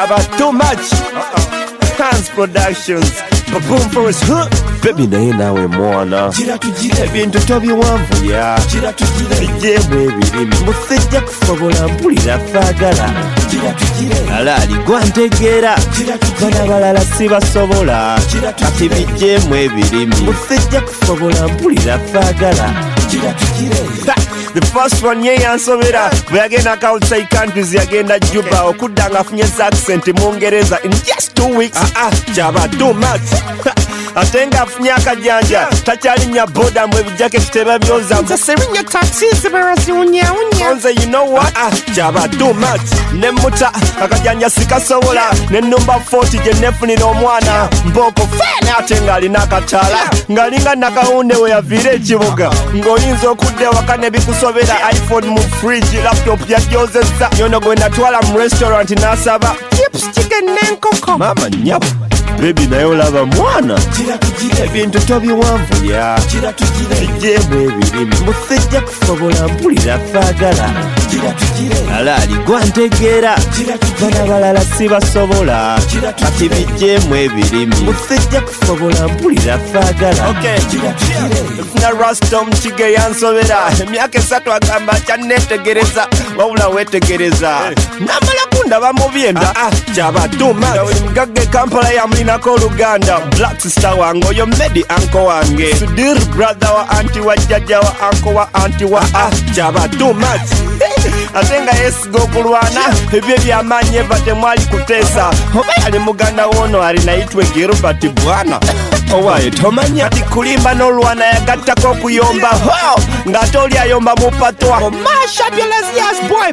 Java too much. Hans Productions. Boom for us, huh? Baby naye nawe mwana ebintu tobiwanvuya bijjemu ebirimi musejja kusobola mpulira faagala alaali gwantegeera bana balala sibasobola kati bijjemu ebirimi musejja kusobola mpulira faagala. The first one ye yansobera bwe yagenda outside countries yagenda Juba okudda nga afunye accent mu Ngereza in just 2 weeks. Java too much. Ate nga afunye akajanja takyalinya boda mbwe bijaketi tebabyoza nze serinya taxi zibaraziwunyawunya nze you know what Java too much. Ne muta akajanja sikasobola ne number 40 gye nefunira omwana mboko fene ate nga alina akataala ng'alinga nakawunde we yaviira ekibuga ng'oyinza okudda ewaka ne bikusobera iPhone mu fridge laptop yagyozezza nyono gwe natwala mu restaurant n'asaba chips chicken n'enkoko mama nyabo. Baby naye olaba mwana ebintu tobiwanvuya bijjemu ebirimi musejja kusobola mpulira faagala alaali gwantegeera bana balala sibasobola kati bijjemu ebirimi musejja kusobola mpulira faagala. Funa Rastom Kige yansobera emyaka 3 agamba kyanneetegereza wabula weetegereza namala kundaba mu byenda Java too much. Mugagga Kampala yamulinako Oluganda Black sister wange oyo Medi anko wange Sudir brother wa anti wa jajja wa anko wa anti wa Java too much. Ate nga yesiga okulwana ebyo byamaanyi eva temwali kuteesa oba yali muganda wono alinayitwe Gilbert bwana owaye tomanya kati kulimba n'olwana yagattako okuyomba ng'ate oli ayomba mu patwa boy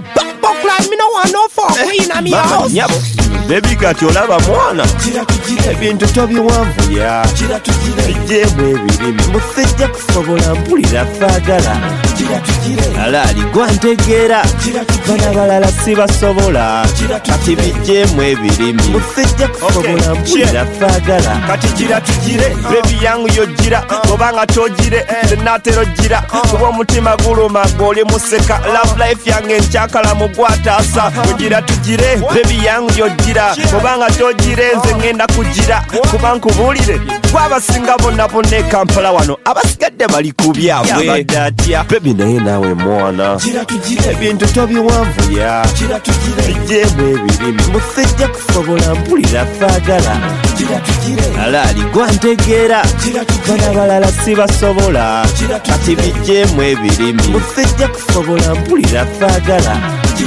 Baby kati olaba mwana ebintu tobiwanvuya bijjemu ebirimi musejja kusobola mpulira faagala alaali gwantegeera bana balala sibasobola kati bijjemu ebirimi musejja kusobola mpulira faagala. Kati gira tugire baby yangu yo gira obanga togire naatero gira kuba omutima guluma gw'oli museka love life yange nkyakala mu gwataasa gira tugire baby yangu yo gira obanga togire nze ngenda kugira kuba nkubuulire gwabasinga bonna bonna e Kampala wano abasigadde bali ku byabwe baby naye naawe mwana ebintu tobiwanvuya bijjemu ebirimi musejja kusobola mpulira faagala alaali gwantegeera bana balala sibasobola kati bijjemu ebirimi musejja kusobola mpulira faagala.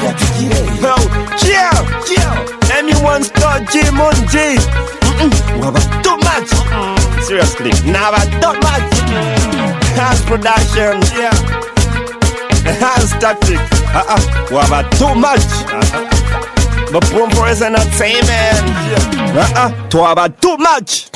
Anyone start Jim on G waba too much. Seriously naba too much. Hans Productions Hans Tactic waba too much. But Boom for us entertainment twaba too much.